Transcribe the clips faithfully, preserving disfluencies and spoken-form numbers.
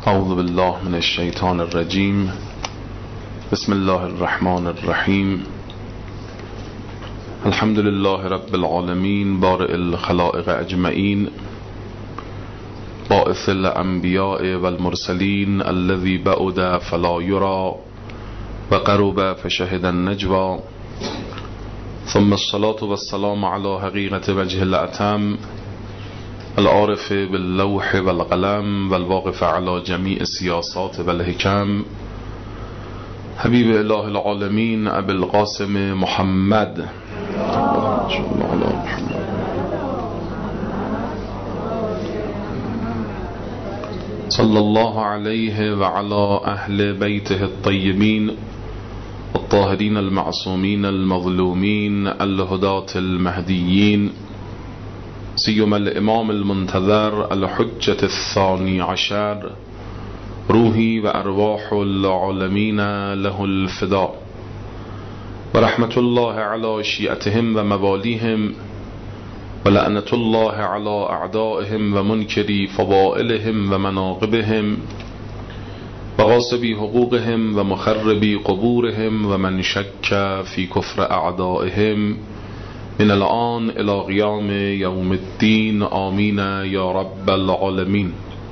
اعوذ بالله من الشیطان الرجیم. بسم الله الرحمن الرحیم. الحمد لله رب العالمین بارئ الخلائق اجمعین باعث الانبیاء والمرسلین الذی بعد فلا یرى وقرب فشهد النجوى ثم الصلاة والسلام على حقیقة وجه الاتم العارف باللوح والقلم والواقف على جميع السياسات والحكم حبیب اله العالمین ابی القاسم محمد صلى الله عليه وعلى أهل بيته الطيبين الطاهرين المعصومين المظلومين الهداة المهديين سيما الإمام المنتظر الحجة الثاني عشر روحي وأرواح العالمين له الفداء ورحمة الله على شيعتهم ومواليهم ولعنة الله على أعدائهم ومنكري فضائلهم ومناقبهم وغاصبي حقوقهم ومخربي قبورهم ومن شك في كفر أعدائهم من الآن إلى قيام يوم الدين آمين يا رب العالمين.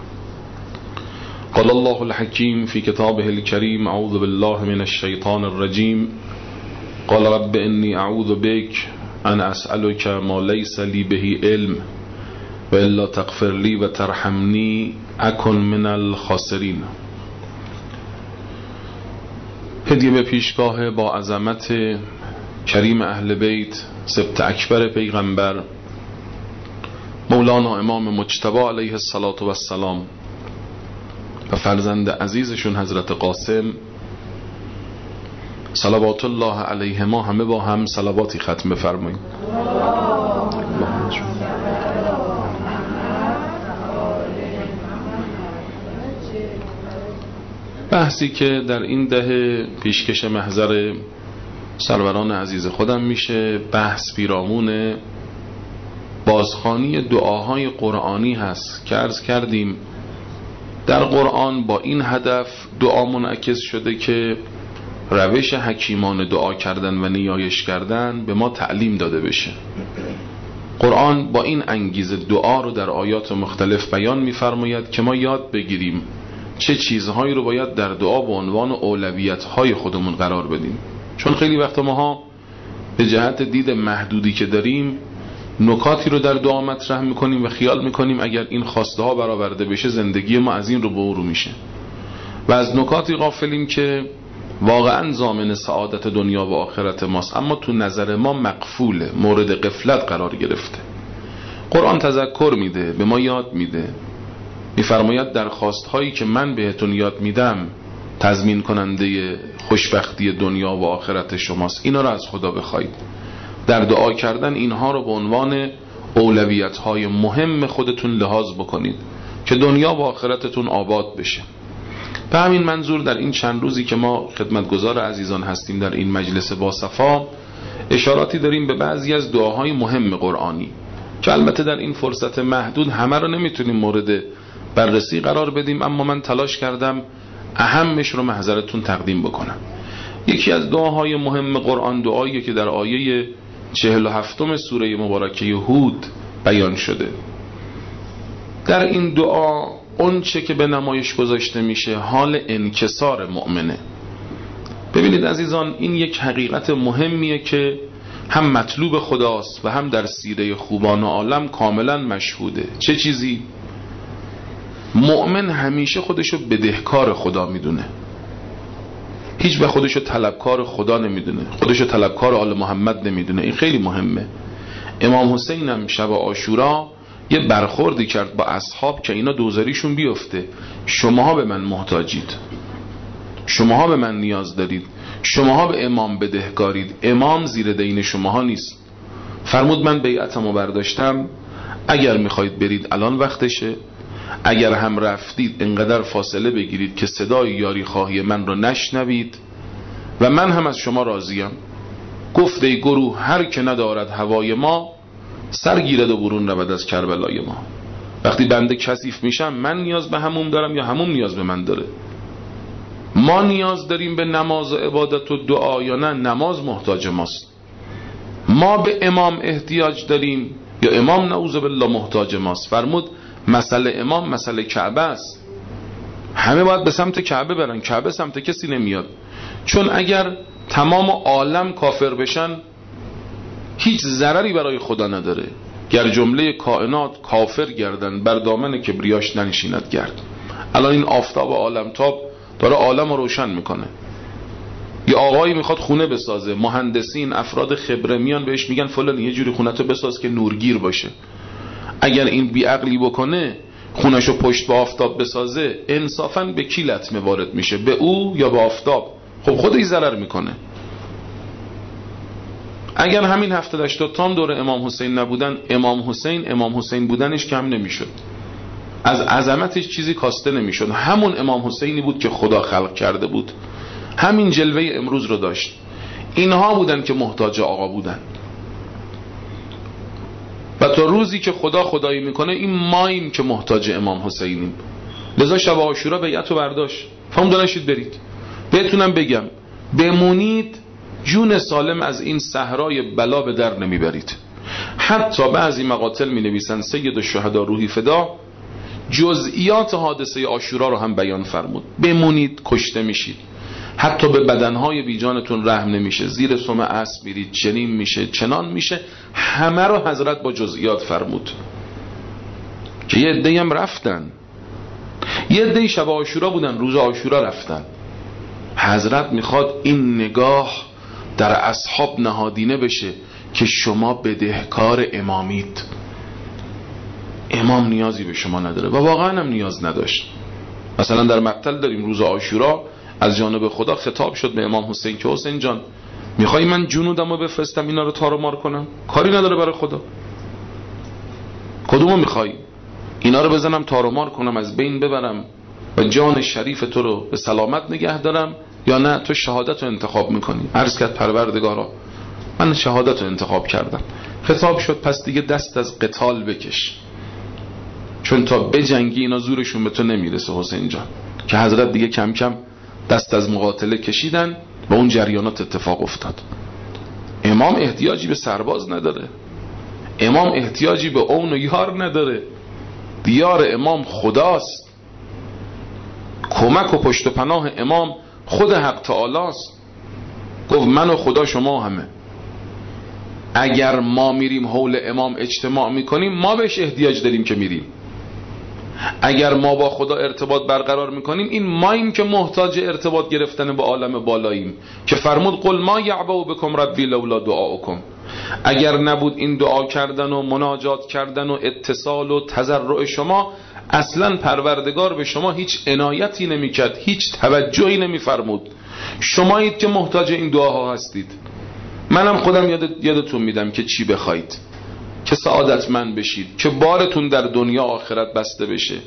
قال الله الحكيم في كتابه الكريم أعوذ بالله من الشيطان الرجيم قال رب إني أعوذ بك أن أسألك ما ليس لي به علم وإلا تغفر لي وترحمني أكن من الخاسرين. هدیه به پیشگاه با عظمت کریم اهل بیت سبط اکبر پیغمبر مولانا امام مجتبی علیه الصلاة و السلام و فرزند عزیزشون حضرت قاسم صلوات الله علیه ما همه با هم صلواتی ختم بفرمایید. بحثی که در این دهه پیشکش محضر سروران عزیز خودم میشه بحث پیرامون بازخوانی دعاهای قرآنی هست که عرض کردیم در قرآن با این هدف دعا منعکس شده که روش حکیمان دعا کردن و نیایش کردن به ما تعلیم داده بشه. قرآن با این انگیزه دعا رو در آیات مختلف بیان می‌فرماید که ما یاد بگیریم چه چیزهایی رو باید در دعا به عنوان اولویت‌های خودمون قرار بدیم، چون خیلی وقت ماها به جهت دید محدودی که داریم نکاتی رو در دعا مطرح میکنیم و خیال میکنیم اگر این خواسته ها برآورده بشه زندگی ما از این رو به اون رو میشه و از نکاتی غافلیم که واقعا ضامن سعادت دنیا و آخرت ماست، اما تو نظر ما مقفوله، مورد غفلت قرار گرفته. قرآن تذکر میده، به ما یاد میده، میفرماید در خواستهایی که من بهتون یاد میدم تضمین کننده خوشبختی دنیا و آخرت شماست، اینا رو از خدا بخواید. در دعا کردن اینها رو به عنوان اولویت‌های مهم خودتون لحاظ بکنید که دنیا و آخرتتون آباد بشه. به همین منظور در این چند روزی که ما خدمتگزار عزیزان هستیم در این مجلس با صفا اشاراتی داریم به بعضی از دعاهای مهم قرآنی که البته در این فرصت محدود همه رو نمیتونیم مورد بررسی قرار بدیم، اما من تلاش کردم اهمش رو محضرتون تقدیم بکنم. یکی از دعاهای مهم قرآن دعایی که در آیه چهل و هفتم سوره مبارکه هود بیان شده. در این دعا اون چه که به نمایش گذاشته میشه حال انکسار مؤمنه. ببینید عزیزان، این یک حقیقت مهمیه که هم مطلوب خداست و هم در سیره خوبان عالم کاملا مشهوده. چه چیزی؟ مؤمن همیشه خودشو بدهکار خدا میدونه، هیچ به خودشو طلبکار خدا نمیدونه، خودشو طلبکار آل محمد نمیدونه. این خیلی مهمه. امام حسین هم شب عاشورا یه برخوردی کرد با اصحاب که اینا دوزاریشون بیفته. شماها به من محتاجید، شماها به من نیاز دارید، شماها به امام بدهکارید، امام زیر دین شماها نیست. فرمود من بیعتمو برداشتم، اگر میخواید برید الان وقتشه، اگر هم رفتید انقدر فاصله بگیرید که صدای یاری خواهی من رو نشنوید و من هم از شما راضیم. گفت ای گروه هر که ندارد هوای ما سر گیرد و برون رود از کربلای ما. وقتی بنده کثیف میشم من نیاز به حموم دارم یا حموم نیاز به من داره؟ ما نیاز داریم به نماز و عبادت و دعا یا نه نماز محتاج ماست؟ ما به امام احتیاج داریم یا امام نعوذ بالله محتاج ماست؟ فرمود مسئله امام مسئله کعبه است. همه باید به سمت کعبه برن، کعبه سمت کسی نمیاد. چون اگر تمام عالم کافر بشن هیچ ضرری برای خدا نداره. گر جمله کائنات کافر گردن بر دامن کبریاش ننشیند گرد. الان این آفتاب عالمتاب داره عالم رو روشن میکنه. یه آقایی میخواد خونه بسازه، مهندسین افراد خبره میان بهش میگن فلان یه جوری خونتو بساز که نورگیر باشه. اگر این بیعقلی بکنه خونشو پشت به آفتاب بسازه، انصافاً به کی لطمه وارد میشه؟ به او یا به آفتاب؟ خب خودش ضرر میکنه. اگر همین هفتاد هشتاد تام دور امام حسین نبودن، امام حسین امام حسین بودنش کم نمیشد، از عظمتش چیزی کاسته نمیشد. همون امام حسینی بود که خدا خلق کرده بود، همین جلوه امروز رو داشت. اینها بودن که محتاج آقا بودن. و تا روزی که خدا خدایی میکنه این ماییم که محتاج امام حسینیم. لذا شب عاشورا بیعت و برداشت فهم دانشید برید. بهتونم بگم بمونید جون سالم از این صحرای بلا به در نمیبرید. حتی بعضی مقاتل می نویسن سید الشهدا روحی فدا جزئیات حادثه عاشورا رو هم بیان فرمود. بمونید کشته میشید، حتی به بدنهای بیجانتون رحم نمیشه، زیر سم اسب میرید، چنین میشه چنان میشه، همه رو حضرت با جزئیات فرمود. که یه عده‌ای هم رفتن، یه عده‌ای شب عاشورا بودن روز عاشورا رفتن. حضرت میخواد این نگاه در اصحاب نهادینه بشه که شما بدهکار امامید. امام نیازی به شما نداره و واقعا هم نیاز نداشت. مثلا در مقتل داریم روز عاشورا از جانب خدا خطاب شد به امام حسین که حسین جان میخوای من جنودمو بفرستم اینا رو تار و مار کنم؟ کاری نداره برای خدا. کدومو میخوای؟ اینا رو بزنم تار و مار کنم از بین ببرم و جان شریف تو رو به سلامت نگه دارم، یا نه تو شهادت رو انتخاب میکنی؟ عرض کرد پروردگارا من شهادت رو انتخاب کردم. خطاب شد پس دیگه دست از قتال بکش، چون تا بجنگی اینا زورشون به تو نمیرسه حسین جان. که حضرت دیگه کم کم دست از مقاتله کشیدن و اون جریانات اتفاق افتاد. امام احتیاجی به سرباز نداره، امام احتیاجی به اون و یار نداره. دیار امام خداست، کمک و پشت و پناه امام خود حق تعالی است. گفت من و خدا شما همه. اگر ما میریم حول امام اجتماع میکنیم ما بهش احتیاج داریم که میریم. اگر ما با خدا ارتباط برقرار میکنیم این ماییم که محتاج ارتباط گرفتن با عالم بالاییم که فرمود قل ما یعبأ بکم ربی لولا دعاؤکم. اگر نبود این دعا کردن و مناجات کردن و اتصال و تضرع شما، اصلا پروردگار به شما هیچ عنایتی نمیکرد، هیچ توجهی نمیفرمود. شمایید که محتاج این دعاها هستید. منم خودم یاد یادتون میدم که چی بخواید که سعادتمند بشید، که بارتون در دنیا آخرت بسته بشه،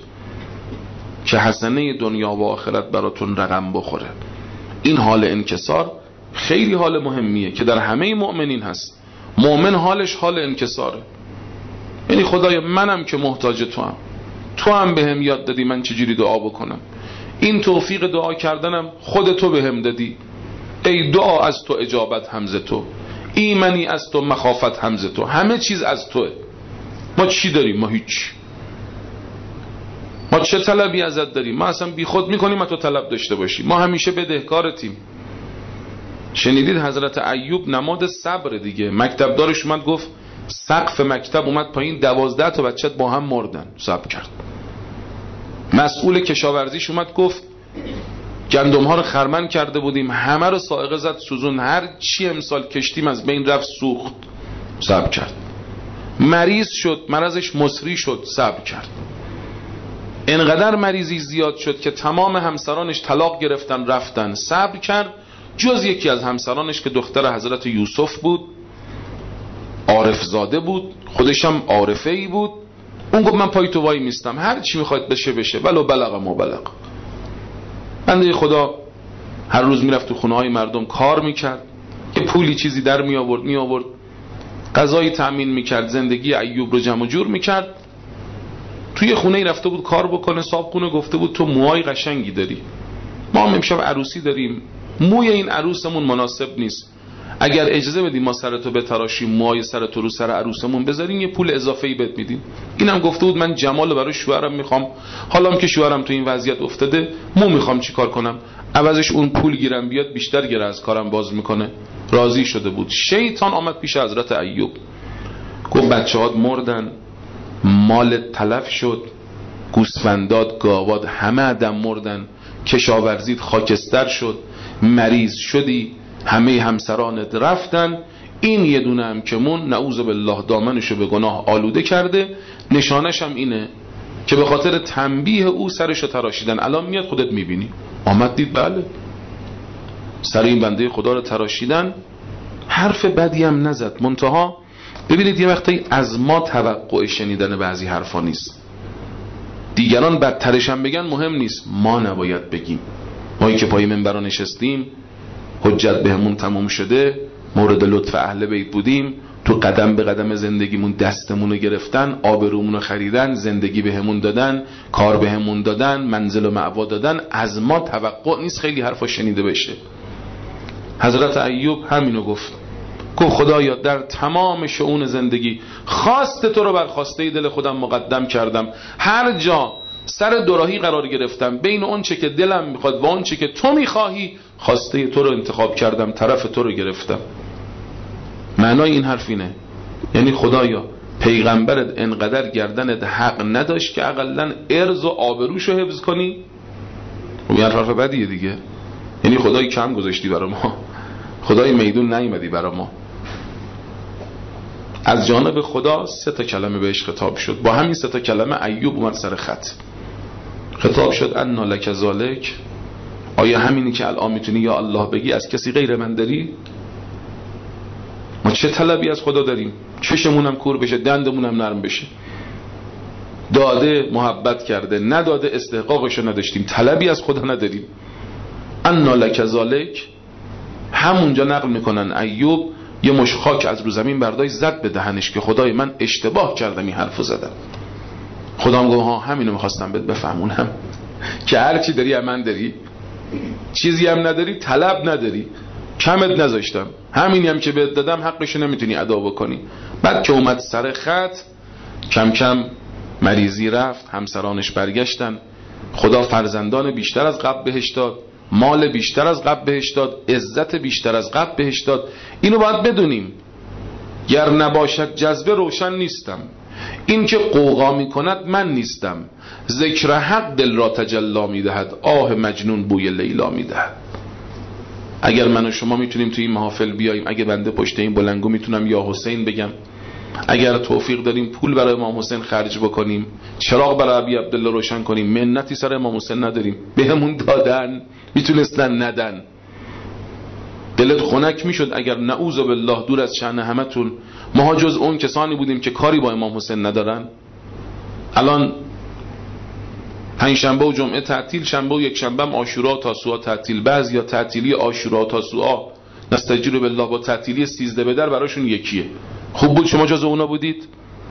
که حسنه دنیا و آخرت براتون رقم بخوره. این حال انکسار خیلی حال مهمیه که در همه مؤمنین هست. مؤمن حالش حال انکساره، یعنی خدایا منم که محتاج تو هم، تو هم به هم یاد دادی من چجوری دعا بکنم، این توفیق دعا کردنم خود تو به هم دادی. ای دعا از تو، اجابت همز تو، ایمنی از تو، مخافت همز تو، همه چیز از توه. ما چی داریم؟ ما هیچ. ما چه طلبی ازت داریم؟ ما اصلا بی خود میکنیم تو طلب داشته باشی. ما همیشه بدهکارتیم. شنیدید حضرت ایوب نماد صبر دیگه. مکتب دارش اومد گفت سقف مکتب اومد پایین، دوازده تا بچت با هم مردن، صبر کرد. مسئول کشاورزیش اومد گفت گندم ها رو خرمن کرده بودیم، همه رو صاعقه زد سوزون، هر چی امسال کشتیم از بین رفت سوخت، صبر کرد. مریض شد، مرضش مصری شد، صبر کرد. انقدر مریضی زیاد شد که تمام همسرانش طلاق گرفتن رفتن، صبر کرد. جز یکی از همسرانش که دختر حضرت یوسف بود، عارف زاده بود، خودش هم عارفه ای بود، اون گفت من پای تو وای میستم، هر چی میخواید بشه بشه، ولو بلغ ما بلغ. بنده خدا هر روز میرفت تو خونه های مردم کار میکرد، یه پولی چیزی در می آورد می آورد غذایی تأمین میکرد، زندگی ایوب رو جمع و جور میکرد. توی خونه ای رفته بود کار بکنه، صابخونه گفته بود تو موهای قشنگی داری، ما هم امشب عروسی داریم، موی این عروسمون مناسب نیست، اگر اجازه بدیم ما سرتو بتراشیم، موهای سرتو رو سر عروسمون بذاریم، یه پول اضافه‌ای بهت میدیم. اینم گفته بود من جمال برای شوهرم میخوام، حالا که شوهرم تو این وضعیت افتاده، مو میخوام چیکار کنم، عوضش اون پول گیرم بیاد بیشتر گره از کارم باز میکنه. راضی شده بود. شیطان آمد پیش حضرت ایوب، گفت بچه‌هات مردن، مالت تلف شد، گوسفندات، گاوات همه آدم مردن، کشاورزیت خاکستر شد، مریض شدی، همه همسرانت رفتن، این یه دونه هم که مون نعوذ بالله دامنشو به گناه آلوده کرده، نشانش هم اینه که به خاطر تنبیه او سرشو تراشیدن، الان میاد خودت میبینی. آمد دید بله سر این بنده خدا رو تراشیدن، حرف بدی هم نزد. منتها ببینید یه وقتی از ما توقع شنیدن بعضی حرفا نیست، دیگران بدترش هم بگن مهم نیست، ما نباید بگیم. ما که پای منبر نشستیم، حجت بهمون تموم شده، مورد لطف اهل بیت بودیم، تو قدم به قدم زندگیمون دستمون رو گرفتن، آبرومون رو خریدن، زندگی بهمون دادن، کار بهمون دادن، منزل و مأوا دادن، از ما توقع نیست خیلی حرفا شنیده بشه. حضرت ایوب همینو گفت، گفت خدایا در تمام شؤون زندگی خواست تو رو بر خواسته دل خودم مقدم کردم، هر جا سر دوراهی قرار گرفتم بین اون چه که دلم میخواد و اون چه که تو میخواهی، خواسته تو رو انتخاب کردم، طرف تو رو گرفتم. معنای این حرف اینه، یعنی خدایا پیغمبرت انقدر گردنت حق نداشت که اقلن ارز و آبروشو حفظ کنی؟ این حرف بدیه دیگه، یعنی خدای کم گذاشتی برای ما، خدای میدون نیومدی برای ما. از جانب خدا سه تا کلمه بهش خطاب شد، با همین سه تا کلمه ایوب اومد سر خط. خطاب شد انا لک ذالک، آیا همینی که الان میتونی یا الله بگی از کسی غیر من داری؟ ما چه طلبی از خدا داریم؟ چشمونم کور بشه، دندمونم نرم بشه. داده محبت کرده، نداده استحقاقشو نداشتیم، طلبی از خدا نداریم. انا لک ذالک، همونجا نقل میکنن ایوب یه مش خاک از رو زمین برداشت زد به دهنش که خدای من اشتباه کردم این حرفو زدم. خدا هم گفت ها همینو میخواستم بهت بفهمونم که هر چی داری من داری، چیزی هم نداری، طلب نداری، کمت نذاشتم، همینی هم که بهت دادم حقشو نمیتونی ادا بکنی. بعد که اومد سر خط، کم کم مریضی رفت، همسرانش برگشتن، خدا فرزندان بیشتر از قبل بهش داد، مال بیشتر از قبل بهش داد، عزت بیشتر از قبل بهش داد. اینو باید بدونیم، گر نباشد جذبه روشن نیستم، این که قوقا می کند من نیستم، ذکر حق دل را تجلا می دهد، آه مجنون بوی لیلا می دهد. اگر من و شما میتونیم توی این محافل بیاییم، اگه بنده پشت این بلنگو میتونم یا حسین بگم، اگر توفیق داریم پول برای امام حسین خرج بکنیم، چراغ برای ابی عبدالله روشن کنیم، منتی سر امام حسین نداریم، بهمون دادن، میتونستن ندن. دلت خنک میشد اگر نعوذ بالله دور از شأن همتون ما جز اون کسانی بودیم که کاری با امام حسین ندارن. الان پنجشنبه و جمعه تعطیل، شنبه و یک شنبه هم عاشورا و تاسوعا تعطیل، بعضیا تعطیلی عاشورا و تاسوعا نستجیر بالله با تعطیلی سیزده بدر براشون یکیه. خوب بود شما جز اونا بودید؟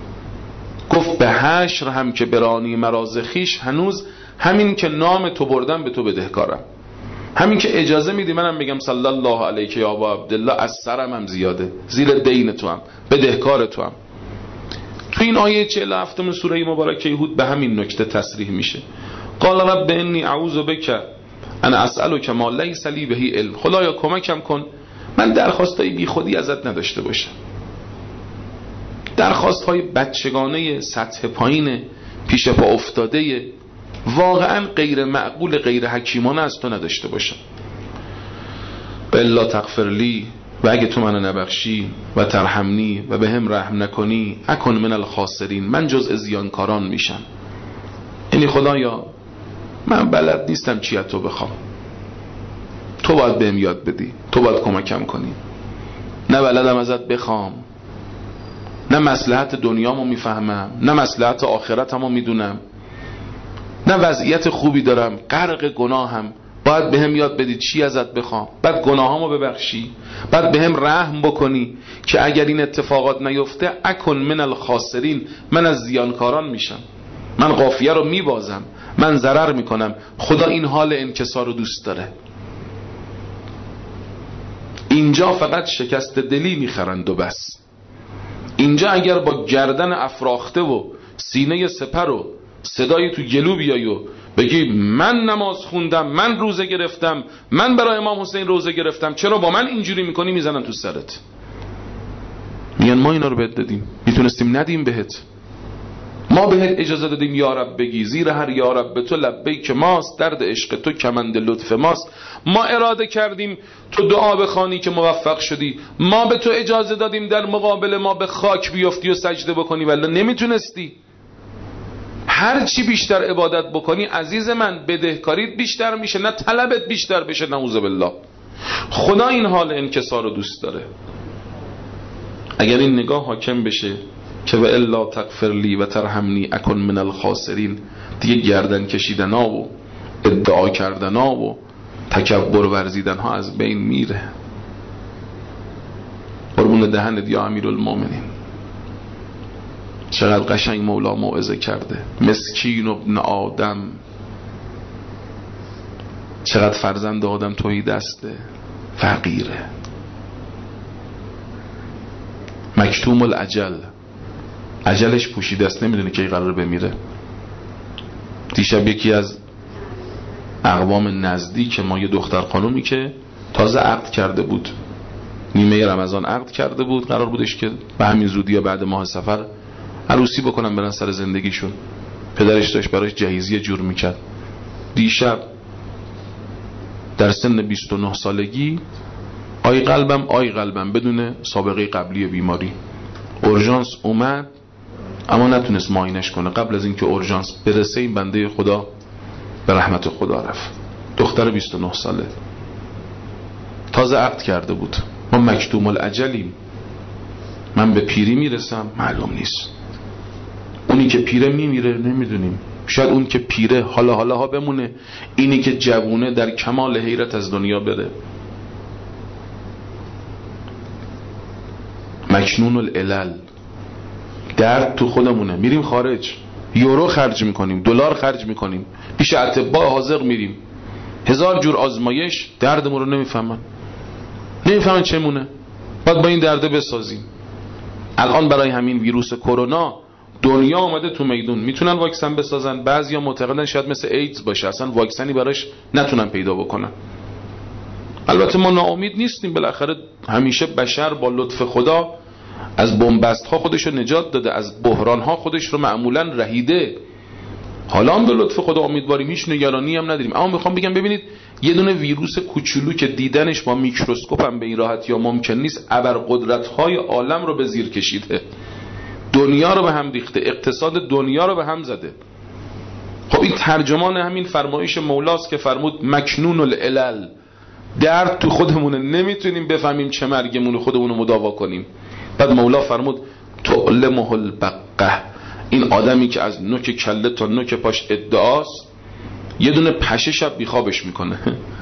گفت به حشر هم که برانی مراز خیش، هنوز همین که نام تو بردم به تو بدهکارم، همین که اجازه میدی منم بگم صلی الله علیک یا ابا عبدالله، از سرم هم زیاده، زیر دین تو هم، بدهکار تو هم. تو این آیه چهل و هفتم سوره مبارکه هود به همین نکته تصریح میشه. قال رب انی اعوذ بک ان اسالک ما لیس لی به علم، خدایا کمکم کن من درخواستای بی خودی ازت نداشته باشم، درخواست های بچگانه سطح پایین پیش پا افتاده واقعا غیر معقول غیر حکیمانه از تو نداشته باشم. بلا تغفر لی، و اگه تو منو نبخشی، و ترحمنی، و به هم رحم نکنی، اکن من الخاسرین، من جزء زیانکاران میشم. یعنی خدایا من بلد نیستم چی از تو بخوام، تو باید بهم یاد بدی، تو باید کمکم کنی. نه بلدم ازت بخوام، نه مصلحت دنیامو میفهمم، نه مصلحت آخرتمو میدونم، نه وضعیت خوبی دارم، غرق گناهم، باید بهم یاد بدی چی ازت بخوام، بعد گناهامو ببخشی، بعد بهم رحم بکنی که اگر این اتفاقات نیفته اکن من الخاسرین، من از زیانکاران میشم. من قافیه رو میبازم، من ضرر میکنم. خدا این حال انکسار رو دوست داره. اینجا فقط شکست دلی میخرند و بس. اینجا اگر با گردن افراخته و سینه سپر و صدای تو گلو بیایی و بگی من نماز خوندم، من روزه گرفتم، من برای امام حسین روزه گرفتم، چرا با من اینجوری میکنی، میزنن تو سرت. میگن ما اینا رو بهت دادیم، میتونستیم ندیم بهت. ما بهت اجازه دادیم یا رب بگی، زیر هر یا رب تو لبیک ماست، درد عشق تو کمند لطف ماست. ما اراده کردیم تو دعا بخوانی که موفق شدی. ما به تو اجازه دادیم در مقابل ما به خاک بیفتی و سجده بکنی، ولی نمیتونستی. هر چی بیشتر عبادت بکنی عزیز من، بدهکاریت بیشتر میشه، نه طلبت بیشتر بشه. نعوذ بالله. خدا این حال انکسار رو دوست داره. اگر این نگاه حاکم بشه که و الا تغفر لی و ترحمنی اکن من الخاسرین، دیگه گردن کشیدن ها و ادعا کردن ها و تکبر ورزیدن ها از بین میره. قربون دهنت یا امیرالمومنین. چقدر قشنگ مولا موعظه کرده. مسکین ابن آدم، چقدر فرزند آدم توی دسته، فقیره، مکتوم الاجل، اجلش پوشیده است، نمیدونه که قراره بمیره. دیشب یکی از اقوام نزدیک ما، یه دختر خانومی که تازه عقد کرده بود، نیمه رمضان عقد کرده بود، قرار بودش که به همین زودی یا بعد ماه سفر عروسی بکنن برن سر زندگیشون. پدرش داشت براش جهیزیه جور میکرد. دیشب در سن بیست و نه سالگی آی قلبم آی قلبم بدون سابقه قبلی بیماری اورژانس اومد، اما نتونست معاینش کنه. قبل از اینکه اورژانس برسه این بنده خدا به رحمت خدا رفت. دختر بیست و نه ساله، تازه عقد کرده بود. ما مکتوم الاجلیم. من به پیری میرسم معلوم نیست، اونی که پیره میمیره نمیدونیم. شاید اون که پیره حالا حالا ها بمونه، اینی که جوونه در کمال حیرت از دنیا بره. مکنون العلل، درد تو خودمونه. میریم خارج، یورو خرج میکنیم، دلار خرج میکنیم، پیش اطباء حاضر میریم، هزار جور آزمایش، دردمون رو نمیفهمن، نمیفهمن چه مونه، باید با این درده بسازیم. الان برای همین ویروس کرونا دنیا آمده تو میدون، میتونن واکسن بسازن. بعضیا معتقدن شاید مثل ایدز باشه، اصلا واکسنی براش نتونن پیدا بکنن. البته ما ناامید نیستیم، بالاخره همیشه بشر با لطف خدا از بنبست ها خودش رو نجات داده، از بحران ها خودش رو معمولا رهیده. حالا هم به لطف خدا امیدواریم، هیچ نگرانی هم نداریم. اما میخوام بگم ببینید یه دونه ویروس کوچولو که دیدنش با میکروسکوپ هم به این راحتی یا ممکن نیست، ابرقدرت های عالم رو به زیر کشیده، دنیا رو به هم ریخته، اقتصاد دنیا رو به هم زده. خب این ترجمان همین فرمایش مولاست که فرمود مکنون العلل، درد تو خودمونه، نمیتونیم بفهمیم چه مرگمون خودمون رو مداوا کنیم. بعد مولا فرمود تعلمه البقه، این آدمی که از نوک کله تا نوک پاش ادعاست، یه دونه پشه شب بیخوابش میکنه.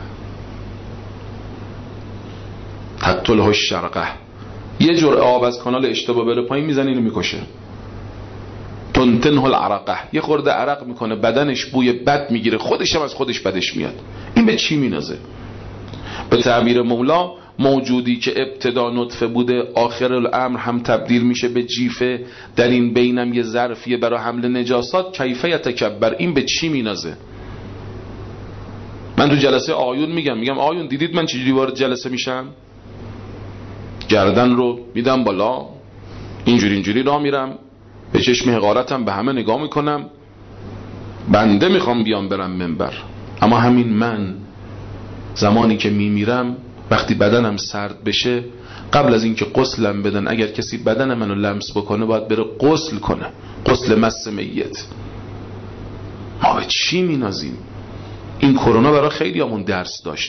تقتله الشرقه، یه جرعه آب از کانال اشتباه بره پایین میزنه اینو میکشه. تنتنه العرقه، یه خورده عرق میکنه، بدنش بوی بد میگیره، خودش هم از خودش بدش میاد. این به چی مینازه؟ به تعبیر مولا موجودی که ابتدا نطفه بوده آخر الامر هم تبدیل میشه به جیفه، در این بینم یه ظرفیه برای حمل نجاسات، کیفه یتکبر، این به چی مینازه؟ من تو جلسه آیون میگم میگم آیون دیدید من چجوری وارد جلسه میشم؟ گردن رو میدم بالا، اینجوری اینجوری راه میرم، به چشم حقارتم به همه نگاه میکنم، بنده میخوام بیام برم منبر. اما همین من زمانی که میمیرم، وقتی بدنم سرد بشه، قبل از اینکه غسلم بدن، اگر کسی بدن منو لمس بکنه باید بره غسل کنه، غسل مس میت. ما به چی مینازیم؟ این کرونا برای خیلی همون درس داشت.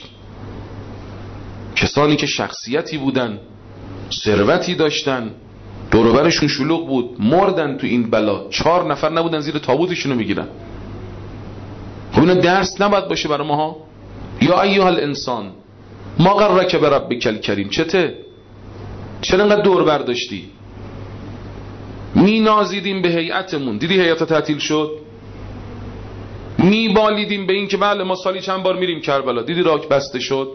کسانی که شخصیتی بودن، ثروتی داشتن، دوروبرشون شلوغ بود، مردن تو این بلا. چهار نفر نبودن زیر تابوتشونو بگیرن. خب اینا درس نباید باشه برای ماها؟ یا ایها الانسان ما غرک بربک الکریم، چته؟ چرا انقدر دور برداشتی؟ می نازیدیم به هیئتمون، دیدی هیئت تعطیل شد؟ میبالیدیم به این که بله ما سالی چند بار میریم کربلا. دیدی راک بسته شد.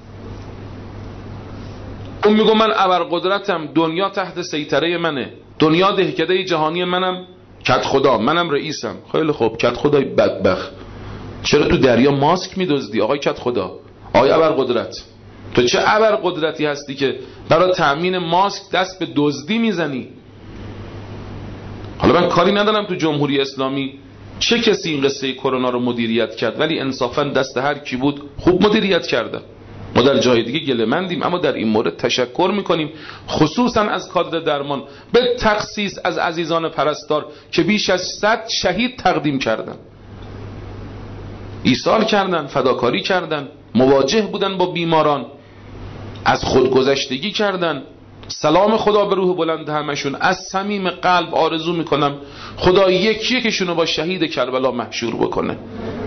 اون میگه من ابرقدرتم، دنیا تحت سیطره منه، دنیا دهکده جهانی منم، کت خدا، منم رئیسم. خیلی خوب، کت خدای بدبخت، چرا تو دریا ماسک میدزدی آقای کت خدا؟ آقای ابرقدرت، تو چه ابرقدرتی هستی که برای تأمین ماسک دست به دزدی میزنی؟ حالا من کاری ندارم تو جمهوری اسلامی چه کسی این قصه کرونا رو مدیریت کرد، ولی انصافا دست هر کی بود خوب مدیریت کرده. ما در جای دیگه گله‌مندیم، اما در این مورد تشکر میکنیم، خصوصا از کادر درمان، به تخصیص از عزیزان پرستار که بیش از صد شهید تقدیم کردن، ایثار کردن، فداکاری کردن، مواجه بودن با بیماران، از خودگذشتگی کردن. سلام خدا به روح بلند همشون. از صمیم قلب آرزو میکنم خدا یکی یکشونو با شهید کربلا محشور بکنه.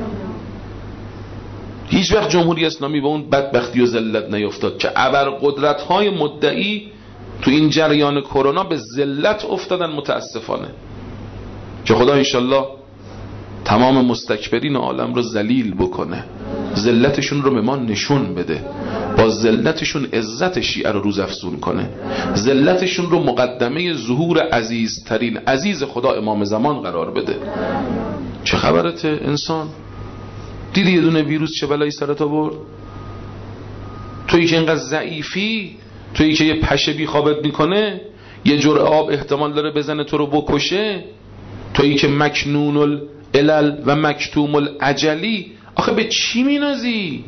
هیچ وقت جمهوری اسلامی به اون بدبختی و ذلت نیفتاد که ابرقدرت‌های مدعی تو این جریان کرونا به ذلت افتادن متاسفانه. که خدا انشالله تمام مستکبرین عالم رو ذلیل بکنه، ذلتشون رو به ما نشون بده، با ذلتشون عزت شیعه رو روزافزون کنه، ذلتشون رو مقدمه ظهور عزیزترین عزیز خدا امام زمان قرار بده. چه خبرته انسان؟ دیدی یه دونه ویروس چه بلایی سرت آورد؟ تویی که اینقدر ضعیفی، تویی که یه پشه بی خوابت میکنه، یه جرعه آب احتمال داره بزنه تو رو بکشه، تویی که مکنون الالعلل و مکتوم الاجلی، آخه به چی مینازی؟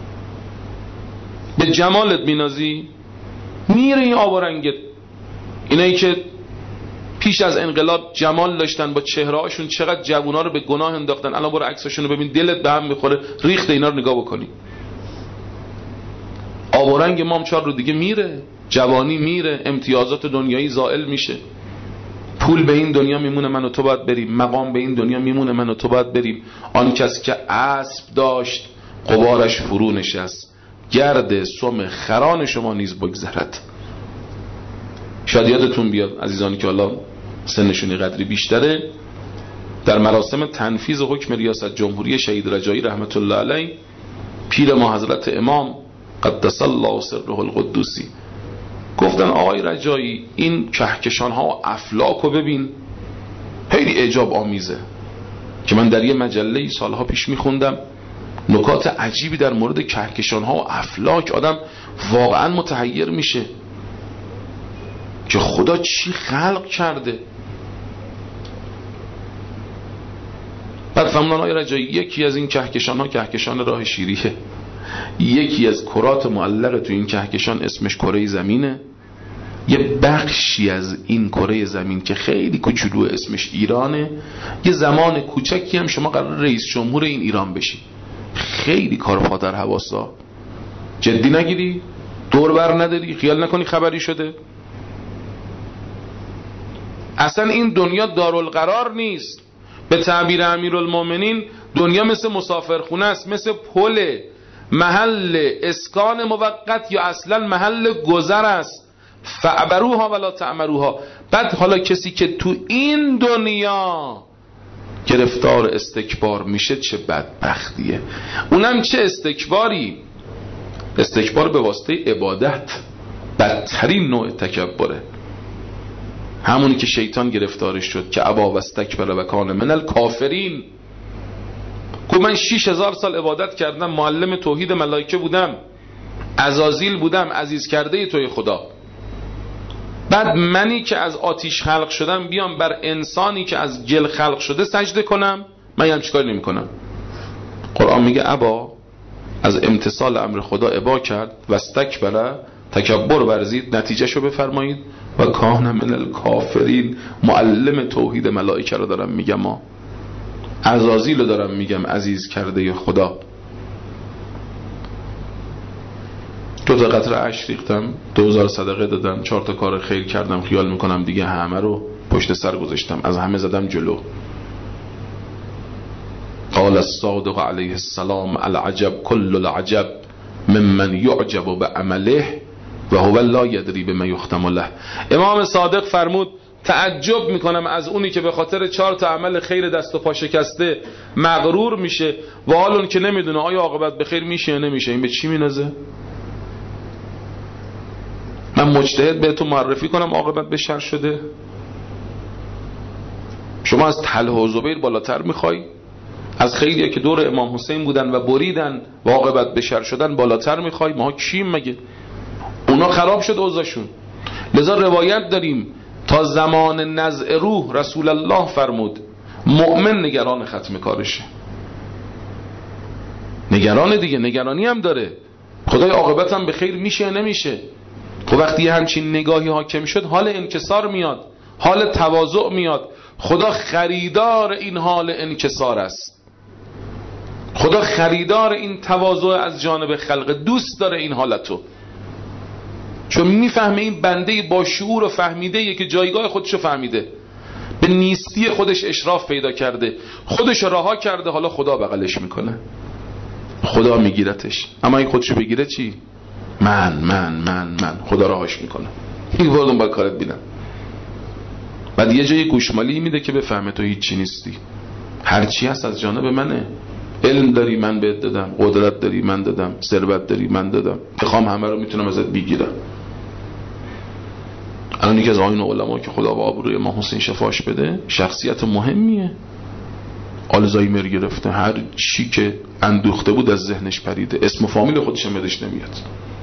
به جمالت مینازی؟ میره این آب و رنگت. اینایی که پیش از انقلاب جمال داشتن، با چهره هاشون چقدر جوونا رو به گناه انداختن، الان برو عکساشون رو ببین دلت به هم میخوره، ریخت اینا رو نگاه بکنی. آب و رنگ ما هم چهار رو دیگه میره، جوانی میره، امتیازات دنیایی زائل میشه، پول به این دنیا میمونه من و تو باید بریم، مقام به این دنیا میمونه من و تو باید بریم. آن کسی که اسب داشت غبارش فرو نشست، گرد سم خران شما نیز بگذرد. شاید یادتون بیاد عزیزانی که حالا سنشونی قدری بیشتره، در مراسم تنفیذ حکم ریاست جمهوری شهید رجایی رحمت الله علیه، پیر ما حضرت امام قدس الله سره القدوسی گفتن آقای رجایی این کهکشان ها و افلاک رو ببین، خیلی اعجاب آمیزه. که من در یه مجله سالها پیش میخوندم نکات عجیبی در مورد کهکشان ها و افلاک، آدم واقعا متحیر میشه که خدا چی خلق کرده. بعد فهموندن آقای رجایی یکی از این کهکشان ها کهکشان راه شیریه، یکی از کرات معلق تو این کهکشان اسمش کره زمینه، یه بخشی از این کره زمین که خیلی کوچولو اسمش ایرانه، یه زمان کوچکی هم شما قرار رئیس جمهور این ایران بشی. خیلی کار پادر حواسا، جدی نگیری، دور بر نداری، خیال نکنی خبری شده. اصلا این دنیا دارالقرار نیست. به تعبیر امیرالمومنین دنیا مثل مسافرخونه است، مثل پل، محل اسکان موقت یا اصلا محل گذر است. فعبروها ولا تعمروها. بعد حالا کسی که تو این دنیا گرفتار استکبار میشه چه بدبختیه. اونم چه استکباری؟ استکبار به واسطه عبادت، بدترین نوع تکبره، همونی که شیطان گرفتارش شد که ابا و استکبر و کان من الکافرین. گفت من شیش هزار سال عبادت کردم، معلم توحید ملائکه بودم، عزازیل بودم، عزیز کرده توی خدا، بعد منی که از آتیش خلق شدم بیام بر انسانی که از گل خلق شده سجده کنم؟ من هم چیکار نمی کنم؟ قرآن میگه ابا، از امتثال امر خدا ابا کرد، و استکبر، تکبر ورزید، نتیجه شو بفرمایید، و کان من الکافرین. معلم توحید ملائکه رو دارم میگم، ما عزازیل رو دارم میگم، عزیز کرده خدا. دو تا قطره اشک ریختم، دوزار صدقه دادم، چهار تا کار خیر کردم، خیال میکنم دیگه همه رو پشت سر گذاشتم، از همه زدم جلو. قال الصادق علیه السلام العجب کل العجب ممن یعجب بعمله و هو لا یدری بما یختم له. امام صادق فرمود تعجب میکنم از اونی که به خاطر چهار تا عمل خیر دست و پا شکسته مغرور میشه و حال اون که نمیدونه آیا عاقبت به خیر میشه یا نمیشه. این به چی مینازه؟ من مجتهد بهتون معرفی کنم عاقبت به شر شده؟ شما از طلحه و زبیر بالاتر میخوای؟ از خیلی‌ها که دور امام حسین بودن و بریدن و عاقبت به شر شدن بالاتر میخوای؟ ما کیم مگه؟ اونا خراب شد اوضاعشون. لذا روایت داریم تا زمان نزع روح رسول الله فرمود مؤمن نگران ختم کارشه. نگران دیگه، نگرانی هم داره خدای عاقبت هم به خیر میشه یا نمیشه. خب وقتی همچین نگاهی حاکم شد حال انکسار میاد، حال تواضع میاد. خدا خریدار این حال انکسار است، خدا خریدار این تواضع از جانب خلق، دوست داره این حالتو، چون میفهمه این بنده با شعور و فهمیده که جایگاه خودشو فهمیده، به نیستی خودش اشراف پیدا کرده، خودش رها کرده، حالا خدا بغلش میکنه، خدا میگیرتش. اما این خودشو بگیره چی؟ من من من من خدا رهاش میکنه. این وردون با کارت بیدم. بعد یه جای گوشمالی میده که بفهمه تو هیچی نیستی، هرچی هست از جانب منه. علم داری من بهت دادم، قدرت داری من دادم، ثروت داری من دادم، بخوام همه رو میتونم ازت بگیرم. الان یکی از آیین علما که خدا به آبروی امام حسین شفاش بده، شخصیت مهمیه، آلزایمر گرفته، هر چی که اندوخته بود از ذهنش پریده، اسم و فامیل خودش هم یادش نمیاد.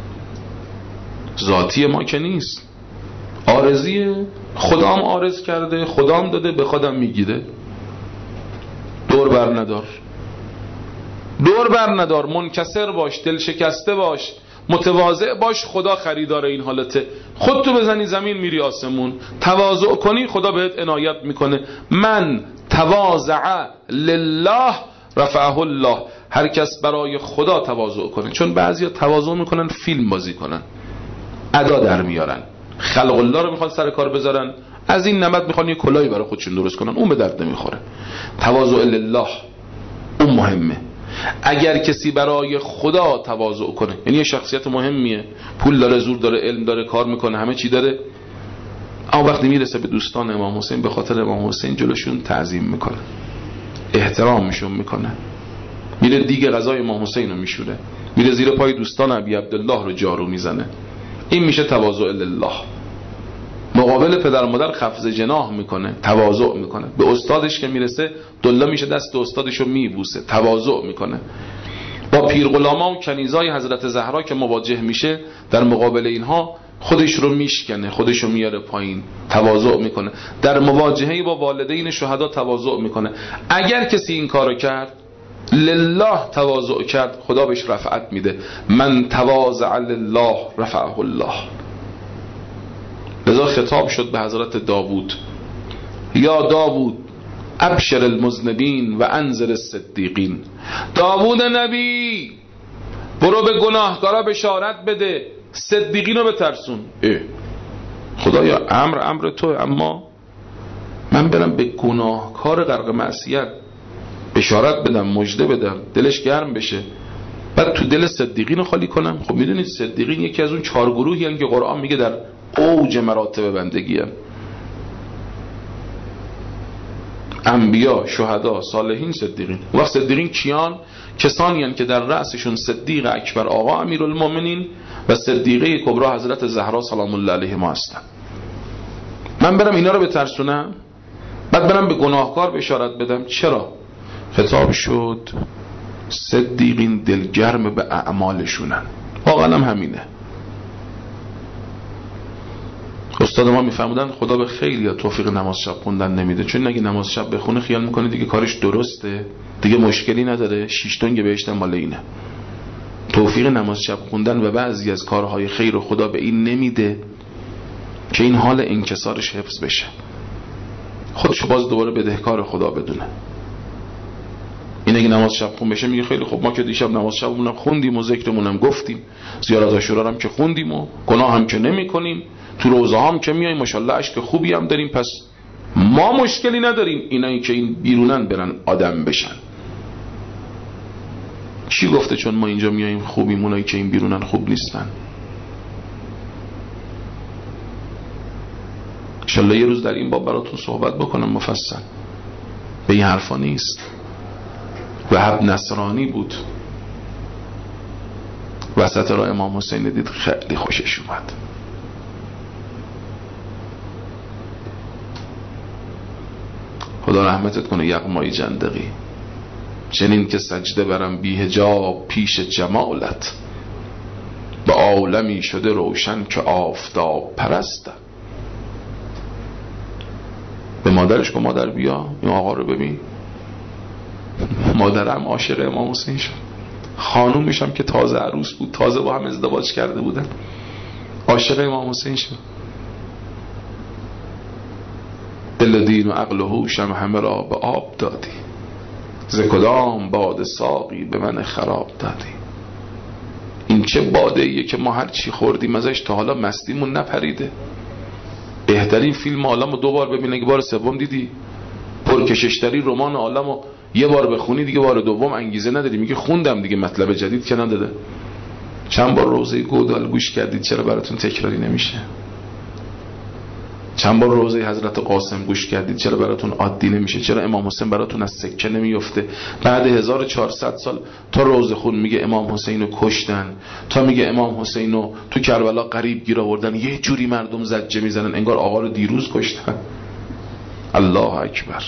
ذاتی ما که نیست، عارضیه. خدام عارض کرده، خدام داده، به خودم میگیره. دور بر ندار، دور بر ندار، منکسر باش، دل شکسته باش، متواضع باش. خدا خریدار این حالته. خودتو بزنی زمین میری آسمون، تواضع کنی خدا بهت عنایت میکنه. من تواضع لله رفعه الله. هر کس برای خدا تواضع کنه، چون بعضیا تواضع میکنن فیلم بازی کنن، ادا در میارن، خلق الله رو میخوان سر کار بذارن، از این نمد میخوان یه کلاهی برای خودشون درست کنن، اون به درد نمیخوره. تواضع لله اون مهمه. اگر کسی برای خدا تواضع کنه، یعنی یه شخصیت مهمیه، پول داره، زور داره، علم داره، کار میکنه، همه چی داره، اما وقتی میرسه به دوستان امام حسین، به خاطر امام حسین جلوشون تعظیم میکنه، احترامشون میکنه، میره دیگه غذای امام حسین رو میشوره، میره زیر پای دوستان ابی عبدالله رو جارو میزنه. این میشه تواضع لله. مقابل پدر مادر خفض جناح میکنه، تواضع میکنه. به استادش که میرسه دلا میشه دست استادشو میبوسه، تواضع میکنه. با پیرغلاما و کنیزای حضرت زهرا که مواجه میشه، در مقابل اینها خودش رو میشکنه، خودش رو میاره پایین، تواضع میکنه. در مواجهه با والدین شهدا تواضع میکنه. اگر کسی این کارو کرد، لله تواضع کرد، خدا بهش رفعت میده. من تواضع لله رفعه الله. لذا خطاب شد به حضرت داوود، یا داوود ابشر المذنبین و انذر الصدیقین. داوود نبی برو به گناهکارا بشارت بده، صدیقین رو بترسون. اه خدایا امر امر تو، اما من برم به گناهکار غرق معصیت بشارت بدم، مژده بدم، دلش گرم بشه، بعد تو دل صدیقین رو خالی کنم؟ خب میدونید صدیقین یکی از اون چهار گروهی هستند که قرآن میگه در اوج مراتب بندگی هستند: انبیا، شهدا، صالحین، صدیقین. وقت صدیقین کیان؟ کسانی هستند که در رأسشون صدیق اکبر آقا امیرالمومنین و صدیقه کبرا حضرت زهرا سلام الله علیهما هستن. من برم اینا رو بترسونم، بعد برم به گناهکار بشارت بدم؟ چرا؟ خطاب شد صدیقین دلگرم به اعمالشونن. واقعا هم همینه. استاد ما میفهمودن خدا به خیلی توفیق نماز شب خوندن نمیده، چون اگه نماز شب بخونه خیال میکنه دیگه کارش درسته، دیگه مشکلی نداره، شش تنگ بهشت مال اینه. توفیق نماز شب خوندن و بعضی از کارهای خیر خدا به این نمیده که این حال انکسارش حفظ بشه، خودش باز دوباره بدهکار خدا بدونه. این اگه نماز شب خون بشه میگه خیلی خب ما که دیشب نماز شبمونم خوندیم و ذکرمونم گفتیم، زیارت عاشورا هم که خوندیم و گناه هم که نمی کنیم، تو روزه هم که میاییم ماشاءالله اشک خوبی هم داریم، پس ما مشکلی نداریم. اینایی که این بیرونن برن آدم بشن. چی گفته چون ما اینجا میاییم خوبیم، اونایی که این بیرونن خوب نیستن؟ انشالله یه روز در این باب براتون صحبت بکنم مفصل. به این حرفا نیست. وهب نصرانی بود، وسط را امام حسین دید خیلی خوشش اومد. خدا رحمتت کنه یغمای جندقی. چنین که سجده برم بی حجاب پیش جمالت، به عالمی شده روشن که آفتاب پرستم. به مادرش گفت مادر بیا این آقا رو ببین. مادرم عاشق امام حسین شد. خانومش هم که تازه عروس بود، تازه با هم ازدواج کرده بودن، عاشق امام حسین شد. دل دین و عقل و هوشم همه را به آب دادی، ز کدام باده ساقی به من خراب دادی. این چه باده ایه که ما هر چی خوردیم ازش تا حالا مستیمون نپریده. بهترین فیلم عالمو دو بار ببینی، اگه بار سوم دیدی پرکششتری رمان عالمو یه بار بخونی دیگه بار دوم انگیزه نداری. میگه خوندم دیگه، مطلب جدید که نداده. چند بار روضه گودال گوش کردید چرا براتون تکراری نمیشه؟ چند بار روضه حضرت قاسم گوش کردید چرا براتون عادی نمیشه؟ چرا امام حسین براتون از سکه نمیفته؟ بعد هزار و چهارصد سال تا روضه خون میگه امام حسین رو کشتن، تا میگه امام حسین رو تو کربلا غریب گیر آوردن، یه جوری مردم زجه میزنن انگار آقا رو دیروز کشتن. الله اکبر.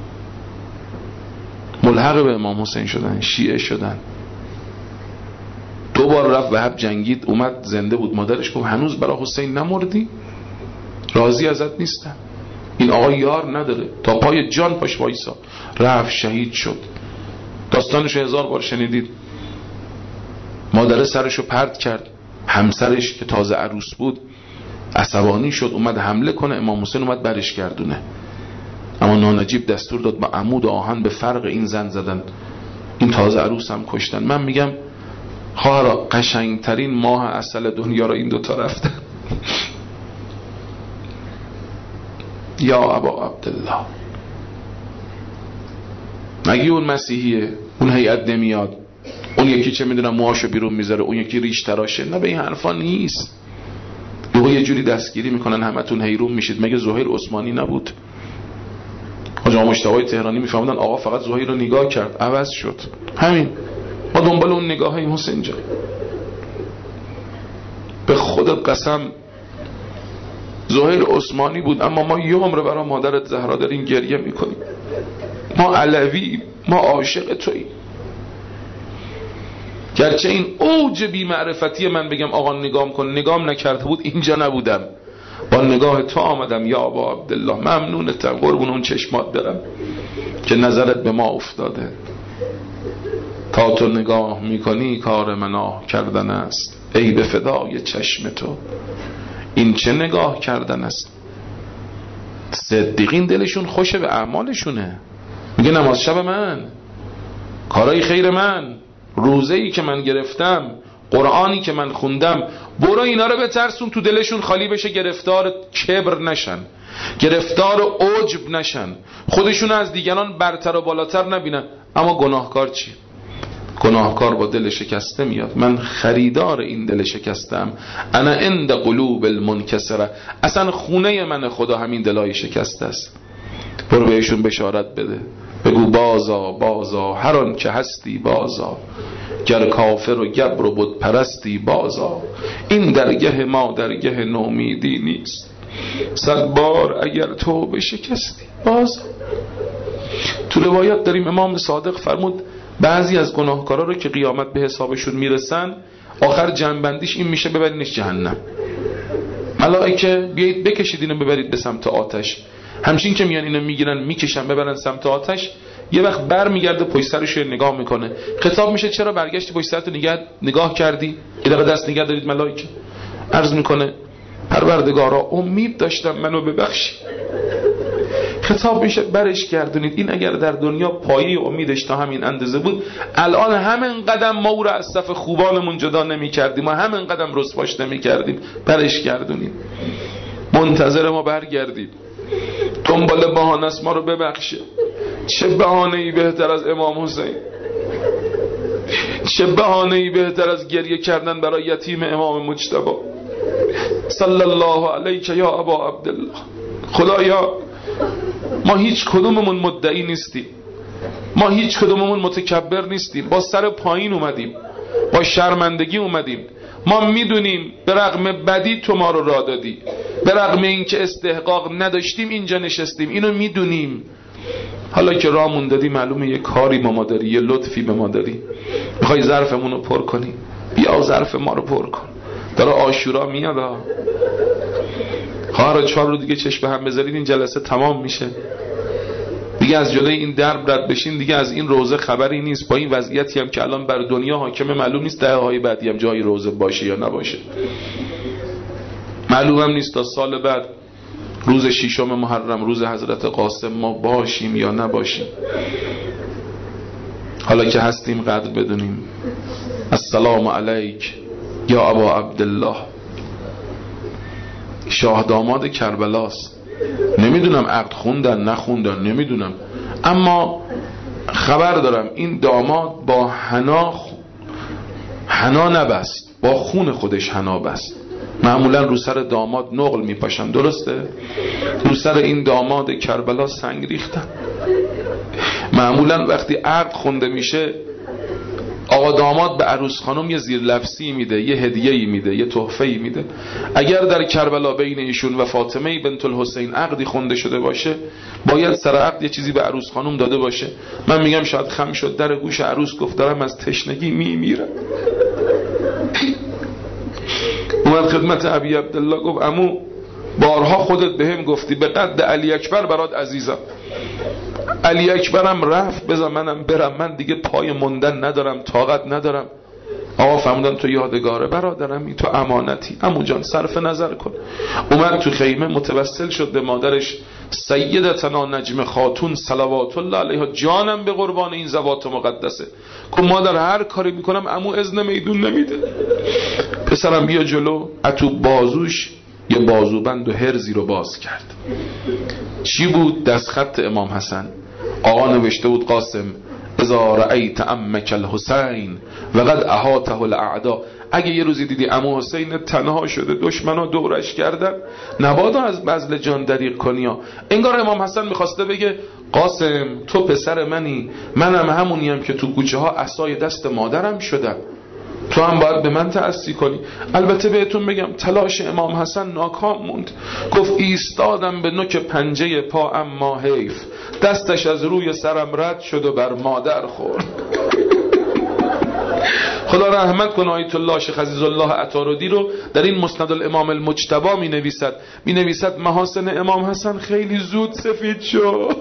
ملحق به امام حسین شدن، شیعه شدن. دو بار رفت وهب جنگید، اومد زنده بود. مادرش گفت هنوز برای حسین نمردی؟ راضی ازت نیستم. این آقا یار نداره، تا پای جان پاش وایسا. رفت شهید شد. داستانشو هزار بار شنیدید. مادر سرشو پرت کرد، همسرش که تازه عروس بود عصبانی شد، اومد حمله کنه. امام حسین اومد برش گردونه، اما نانجیب دستور داد با عمود آهن به فرق این زن زدن. این تازه عروس هم کشتن. من میگم خواهرا قشنگترین ماه عسل دنیا را این دوتا رفتن. یا ابا عبدالله. مگه اون مسیحیه؟ اون هیئت نمیاد؟ اون یکی چه میدونم موهاشو بیرون میذاره، اون یکی ریش تراشه؟ نه، به این حرفا نیست. یهو یه جوری دستگیری میکنن همتون حیرون میشید. مگه زهیر عثمانی نبود؟ حاج آقا مجتبی تهرانی میفهمدن آقا فقط زهیر رو نگاه کرد عوض شد. همین ما دنبال اون نگاه های حسین جان. به خودت قسم زهیر عثمانی بود، اما ما یه عمر برای مادرت زهرا داریم گریه میکنیم. ما علوی، ما عاشق توییم. گرچه این اوج بی معرفتی من بگم آقا نگام کن، نگام نکرده بود اینجا نبودم، با نگاه تو آمدم. یا ابا عبدالله ممنونتم، قربون اون چشمات برم که نظرت به ما افتاده. تا تو نگاه میکنی کار مناه کردن است، ای به فدای چشم تو. این چه نگاه کردن است؟ صدیقین دلشون خوشه به اعمالشونه. میگه نماز شب من، کارای خیر من، روزه‌ای که من گرفتم، قرآنی که من خوندم، برو اینا رو بترسون تو دلشون خالی بشه، گرفتار کبر نشن، گرفتار عجب نشن، خودشون از دیگران برتر و بالاتر نبینن. اما گناهکار چی؟ گناهکار با دل شکسته میاد. من خریدار این دل شکستم. انا عند قلوب المنکسره. اصلا خونه من خدا همین دلای شکسته است. برو بهشون بشارت بده، بگو بازا بازا هر آن که هستی بازا، گر کافر و گبر و بت پرستی بازا. این درگه ما درگه نومیدی نیست، صد بار اگر تو بشکستی بازا. تو روایت داریم امام صادق فرمود بعضی از گناهکارا رو که قیامت به حسابشون میرسن، آخر جنبندیش این میشه ببرینش جهنم. ملائکه بیایید بکشید اینو ببرید به سمت آتش. همچین که میان اینو میگیرن میکشن ببرن سمت آتش، یه وقت بر میگرده پشت سرش رو نگاه میکنه. خطاب میشه چرا برگشتی پشت سرت نگاه نگاه کردی؟ یه دقیقه دست نگه دارید ملائکه. عرض میکنه پروردگارا امید داشتم منو ببخشی. خطاب میشه برش گردونید. این اگر در دنیا پایه امیدش تا همین اندازه بود، الان همین قدم ما او را از صف خوبانمون جدا نمی کردیم، ما همین قدم رسواش نمی کردیم. برش گردونید، منتظر ما برگردید. دنبال بهانه است ما رو ببخشه. چه بهانه‌ای بهتر از امام حسین؟ چه بهانه‌ای بهتر از گریه کردن برای یتیم امام مجتبی؟ صلی الله علیک یا ابا عبدالله. خدایا ما هیچ کدوممون مدعی نیستیم، ما هیچ کدوممون متکبر نیستیم، با سر پایین اومدیم، با شرمندگی اومدیم. ما میدونیم به رغم بدی تو ما رو راه دادی، به رغم اینکه استحقاق نداشتیم اینجا نشستیم، اینو میدونیم. حالا که راهمون دادی معلومه یه کاری با ما داری، یه لطفی به ما داری، میخوای ظرفمون رو پر کنی، بیا ظرف ما رو پر کن. داره عاشورا میاد ها، خواهر چهار رو دیگه چشم به هم بذارید این جلسه تمام میشه دیگه. از جلوی این درب رد بشین دیگه، از این روزه خبری نیست. با این وضعیتی هم که الان بر دنیا حاکمه معلوم نیست دهه های بعدی هم جای روزه باشه یا نباشه، معلوم هم نیست تا سال بعد روز ششم محرم روز حضرت قاسم ما باشیم یا نباشیم. حالا که هستیم قدر بدونیم. السلام علیک یا ابا عبدالله. شاه داماد کربلاست. نمیدونم عقد خوندن نخوندن نمیدونم، اما خبر دارم این داماد با حنا حنا نبست، با خون خودش حنا بست. معمولا رو سر داماد نقل میپاشن، درسته؟ رو سر این داماد کربلا سنگ ریختن. معمولا وقتی عقد خونده میشه آقا داماد به عروس خانم یه زیر لفظی میده، یه هدیه‌ای میده، یه تحفه‌ای میده. اگر در کربلا بین ایشون و فاطمه بنت الحسین عقدی خونده شده باشه، باید سر عقد یه چیزی به عروس خانم داده باشه. من میگم شاید خم شد در گوش عروس گفت دارم از تشنگی میمیرم. اومد خدمت ابی عبدالله گفت عمو بارها خودت بهم گفتی به قد علی اکبر برات عزیزم. علی اکبرم رفت، بذار منم برم، من دیگه پای موندن ندارم، طاقت ندارم. آقا فهمیدم تو یادگاره برادرمی، تو امانتی، عمو جان صرف نظر کن. اومد تو خیمه متوسل شد به مادرش سیدتنا نجم خاتون صلوات الله علیها، جانم به قربان این زوات مقدسه. که مادر هر کاری میکنم عمو اذن میدون نمیده. پسرم بیا جلو. اتو بازوش یه بازوبند و هرزی رو باز کرد. چی بود؟ دستخط امام حسن. آقا نوشته بود قاسم اذا رأیت عمک الحسین و قد احاطه الاعداء. اگه یه روزی دیدی عمو حسین تنها شده، دشمنا دورش کردن، نبادا از بذل جان دریغ کنی ها. انگار امام حسن میخواسته بگه قاسم تو پسر منی، منم همونیم که تو کوچه ها عصای دست مادرم شدم، تو هم باید به من تأسی کنی. البته بهتون بگم تلاش امام حسن ناکام موند. گفت ایستادم به نوک پنجه پا اما حیف، دستش از روی سرم رد شد و بر مادر خورد. خدا رحمت کنه آیت الله شیخ عزیز الله عطاردی رو در این مسند الامام المجتبی می نویسد می نویسد محاسن امام حسن خیلی زود سفید شد.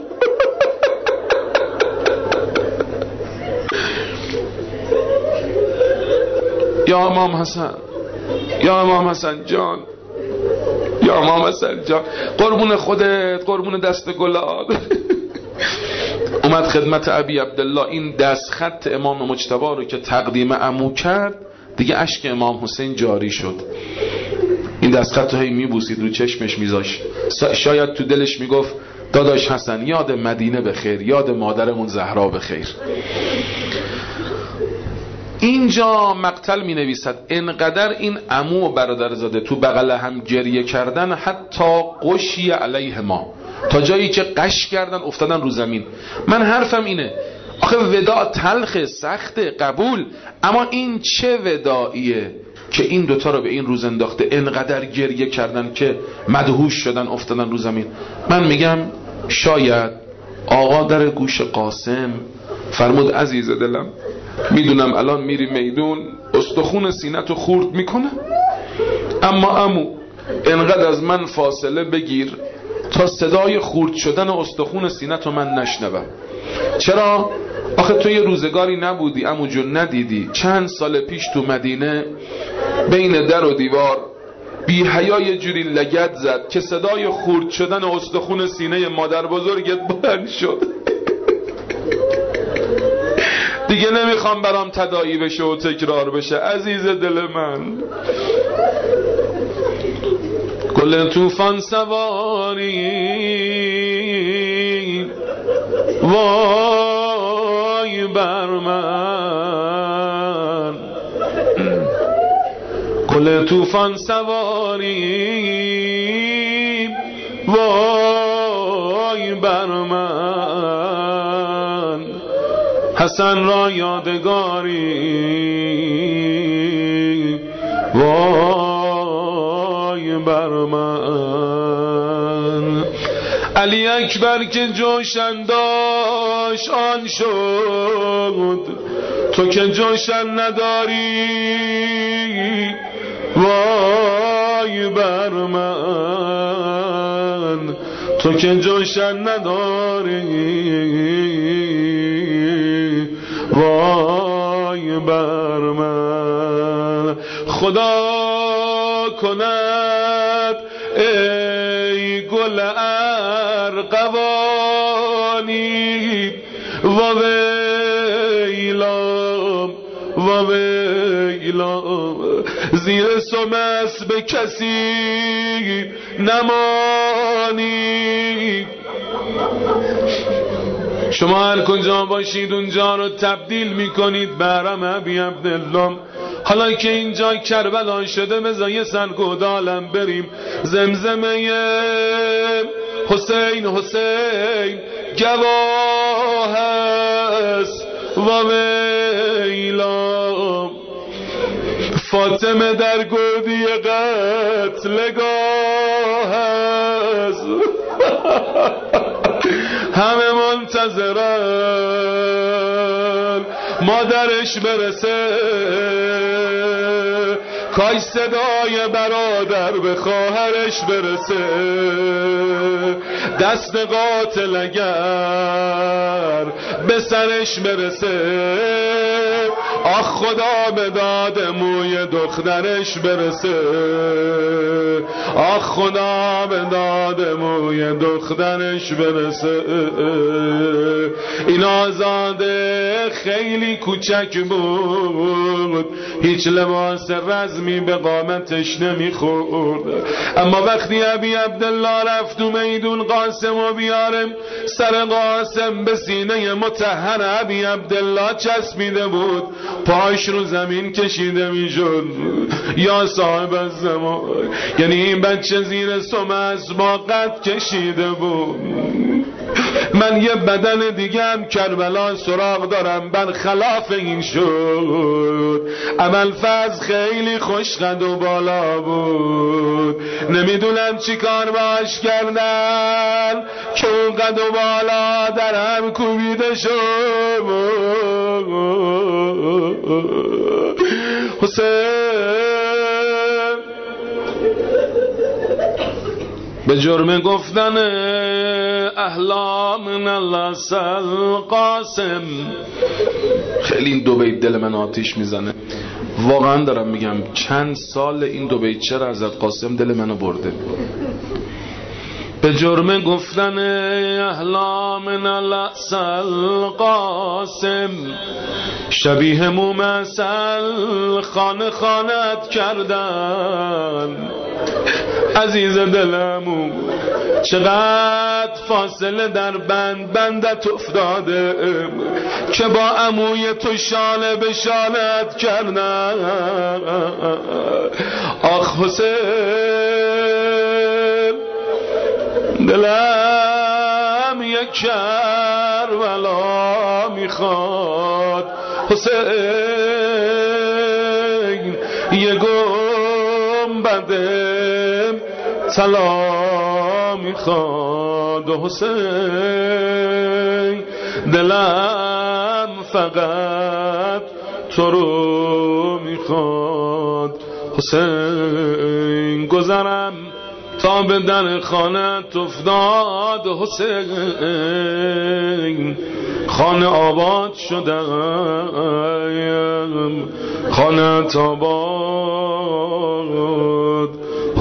یا امام حسن، یا امام حسن جان، یا امام حسن جان، قربون خودت، قربون دست گلاد. اومد خدمت ابی عبدالله، این دست خط امام مجتبی رو که تقدیم عمو کرد دیگه اشک امام حسین جاری شد. این دست خط رو هی میبوسید، رو چشمش میذاشت، شاید تو دلش میگفت داداش حسن یاد مدینه بخیر، یاد مادرمون زهرا بخیر. اینجا مقتل می نویسد انقدر این عمو و برادرزاده تو بغل هم گریه کردن حتی قشی علیه ما، تا جایی که قش کردن افتادن رو زمین. من حرفم اینه آخه وداع تلخ سخت قبول، اما این چه وداعیه که این دوتا رو به این روز انداخته، انقدر گریه کردن که مدهوش شدن افتادن رو زمین. من میگم شاید آقا در گوش قاسم فرمود عزیز دلم میدونم الان میری میدون استخون سینتو خورد میکنه، اما عمو انقدر از من فاصله بگیر تا صدای خورد شدن استخون سینتو من نشنوم. چرا؟ آخه تو یه روزگاری نبودی عمو جون، ندیدی چند سال پیش تو مدینه بین در و دیوار بی حیا یه جوری لگد زد که صدای خورد شدن استخون سینه مادر بزرگت بلند شد. دیگه نمیخوام برام تداعی بشه و تکرار بشه عزیز دل من. گل طوفان سواری وای بر من، گل طوفان سواری وای بر من، حسن را یادگاری وای بر من. علی اکبر که جوشن داشت آن شد، تو که جوشن نداری وای بر من، تو که جوشن نداری وای بر من. خدا کند ای گل ارغوانی و ویلام و ویلام، زیر سمس به کسی نمانی. شما هر کجا باشید اونجا رو تبدیل میکنید به حرم ابی عبدالله. حالا که اینجا کربلا شده بذار یه سر گودالم بریم. زمزمه حسین حسین گواه است و ویلا، فاطمه در گودی قتلگاه است. همه منتظرن مادرش برسه، کاش صدای برادر به خواهرش برسه. دست قاتل اگر به سرش برسه، آخ خدا به داد موی دخترش برسه، آخ خدا به داد موی دخترش برسه. این آزاده خیلی کوچک بود، هیچ لباس رزمی به قامتش نمیخورد، اما وقتی ابی عبدالله رفت تو میدون قاسم و بیاره، سر قاسم به سینه مطهر ابی عبدالله چسبیده بود، پاش رو زمین کشیده میشد. یا صاحب الزمان، یعنی این بچه زیر سمس با قد کشیده بود. من یه بدن دیگه هم کربلا سراغ دارم برخلاف این شد. عمل فز خیلی خوش قد و بالا بود، نمیدونم چی کار باش کردن که اون قد و بالا در هم کوبیده شد. حسین به جرم گفتن احلام نلسل قاسم، خیلی این دو بیت دل من آتیش میزنه. واقعا دارم میگم چند سال این دو بیت چرا حضرت قاسم دل منو برده. به جرم گفتن احلام نلسل قاسم، شبیه مومثل خانه خانت کردن. عزیز دلمو چقدر فاصله در بند بندت افتاده که با عموی تو شانه به شانت کردن. آخ حسین دلم یک کربلا میخواد، حسین یه گنبد طلا میخواد. حسین دلم فقط تو رو میخواد. حسین گذرم تا به در خانت افتاد. حسین خانه آباد شدم، خانه آباد.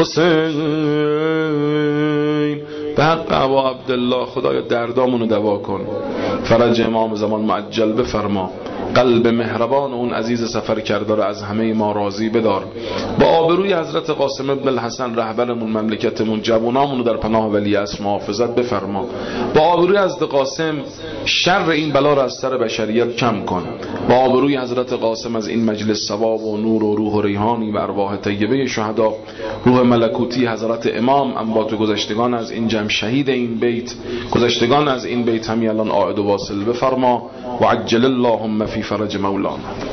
حسین به حق ابا عبدالله خدایا دردامونو دوا کن، فرج امام زمان معجل بفرما. قلب مهربان اون عزیز سفر کرده رو از همه ما راضی بدار. با آبروی حضرت قاسم ابن الحسن رهبرمون، مملکتمون، جوانامون رو در پناه ولی عصر محافظت بفرما. با آبروی حضرت قاسم شر این بلا رو از سر بشریت کم کن. با آبروی حضرت قاسم از این مجلس ثواب و نور و روح و ریحانی و ارواح طیبه شهدا، روح ملکوتی حضرت امام، انبات گذشتگان از این جمع شهید این بیت، گذشتگان از این بیت همی الان عائد و واصل بفرما. و عجل اللهم فی فرج مولانا.